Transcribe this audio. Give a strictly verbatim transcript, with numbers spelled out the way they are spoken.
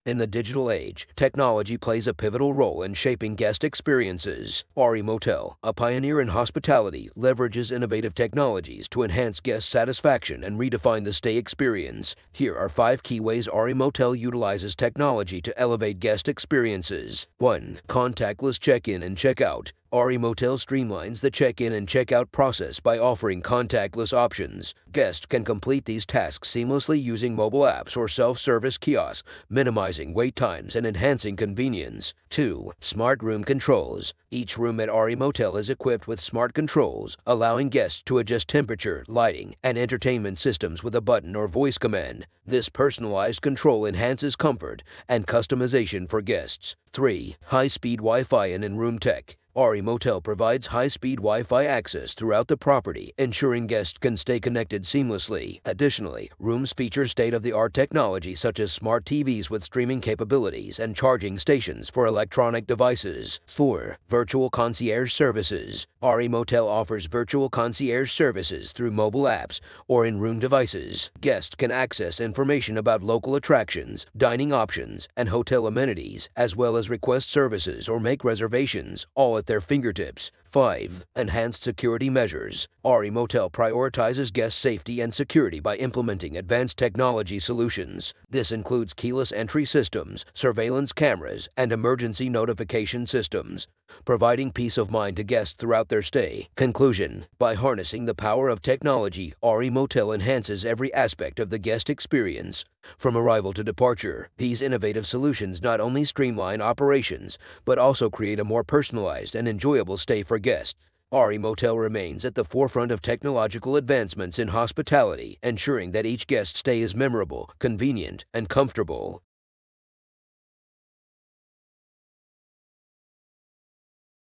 In the digital age, technology plays a pivotal role in shaping guest experiences. Ari Motel, a pioneer in hospitality, leverages innovative technologies to enhance guest satisfaction and redefine the stay experience. Here are five key ways Ari Motel utilizes technology to elevate guest experiences. one. Contactless check-in and check-out. Ari Motel streamlines the check-in and check-out process by offering contactless options. Guests can complete these tasks seamlessly using mobile apps or self-service kiosks, minimizing wait times and enhancing convenience. two. Smart room controls. Each room at Ari Motel is equipped with smart controls, allowing guests to adjust temperature, lighting, and entertainment systems with a button or voice command. This personalized control enhances comfort and customization for guests. three. High-speed Wi-Fi and in-room tech. Ari Motel provides high-speed Wi-Fi access throughout the property, ensuring guests can stay connected seamlessly. Additionally, rooms feature state-of-the-art technology such as smart T Vs with streaming capabilities and charging stations for electronic devices. four. Virtual concierge services. Ari Motel offers virtual concierge services through mobile apps or in-room devices. Guests can access information about local attractions, dining options, and hotel amenities, as well as request services or make reservations, all at their fingertips. five. Enhanced security measures. Ari Motel prioritizes guest safety and security by implementing advanced technology solutions. This includes keyless entry systems, surveillance cameras, and emergency notification systems, providing peace of mind to guests throughout their stay. Conclusion: by harnessing the power of technology, Ari Motel enhances every aspect of the guest experience. From arrival to departure, these innovative solutions not only streamline operations, but also create a more personalized and enjoyable stay for guests. Ari Motel remains at the forefront of technological advancements in hospitality, ensuring that each guest stay is memorable, convenient, and comfortable.